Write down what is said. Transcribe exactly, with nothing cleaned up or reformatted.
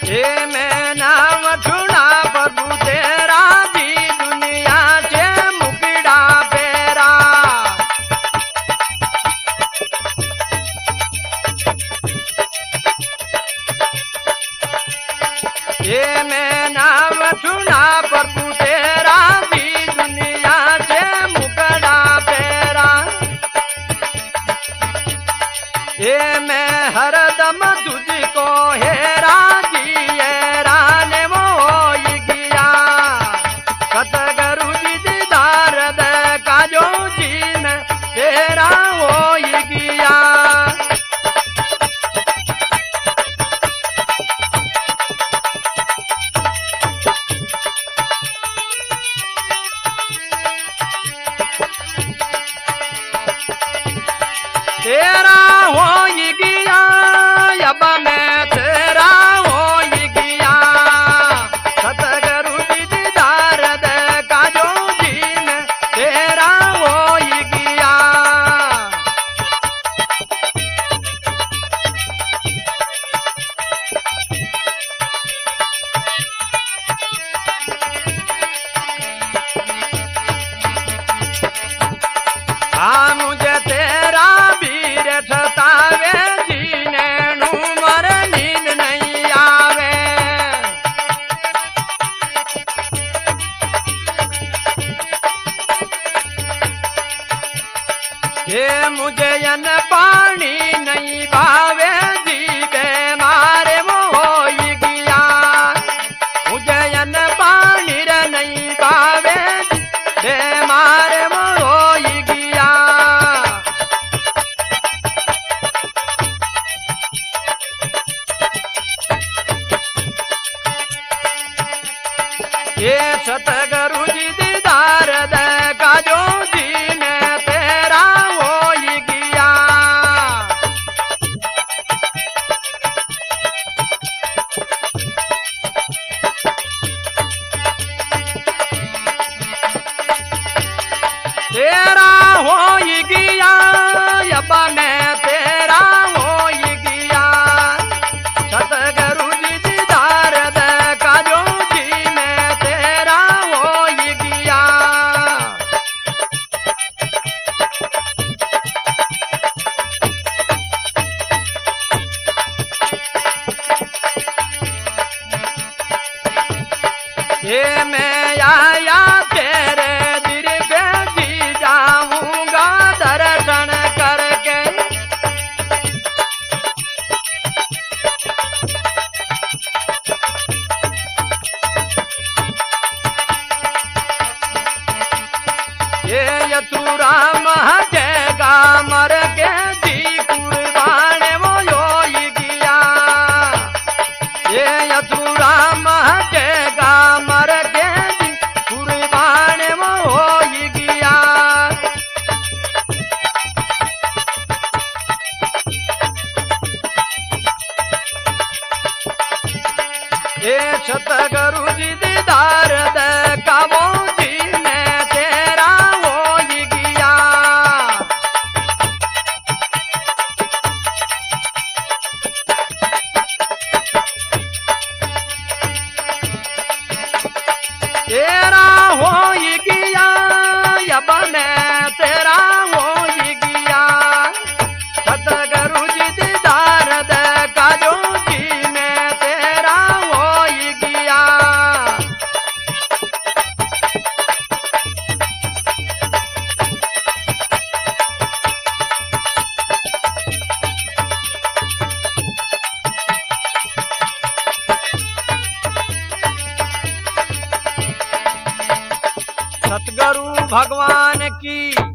ये मैं नाम छुड़ा प्रभु तेरा जी दुनिया से मुकड़ा पेरा। ये मैं नाम छुड़ा प्रभु तेरा जी दुनिया से मुकड़ा पेरा। ये मैं हरदम तुझको हेरा जी हैरान मोई गया। सतगुरु जी दीदार दे काजो जी में तेरा होई गया। तेरा होई गया अब मैं तेरा होई गया। सतगुरु जी दीदार दे काजो जी में तेरा होई गया। हाँ मुझे तेरा वीर सतावे जीने नू मर नींद नहीं आवे। ये मुझे यन पानी नहीं भावे जी बेमार वो होई गया। मुझे यन पानी रे नहीं भावे जी बेमार वो होई गया। ये सतगुरु जी दीदार दे काजो जी में तेरा होई गया। तेरा होई गया अब मैं तेरा होई गया। सतगुरु जी दीदार दे काजो जी में तेरा होई गया। ये मैं आया तेरे दिल पे जी जाऊंगा दर्शन करके। ये यतुरा महजेगा मर के जी कुर्बान वो होई गया। ये यतुरा महजेगा मर के जी कुर्बान वो होई गया। ये सतगुरु जी दीदार दे काबो जी में तेरा होई गया। तेरा होई गया अब मैं तेरा होई गया। सतगुरु जी दीदार दे काजो जी में तेरा होई गया। सतगुरु भगवान की